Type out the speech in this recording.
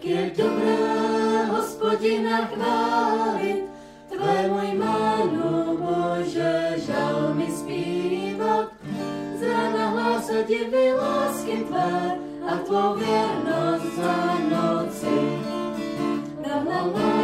Je dobré Hospodina chválit, tvému jménu Bože žalmy zpívat. Z rána hlásat divy lásky tvé a tvou věrnost za noci. La la la.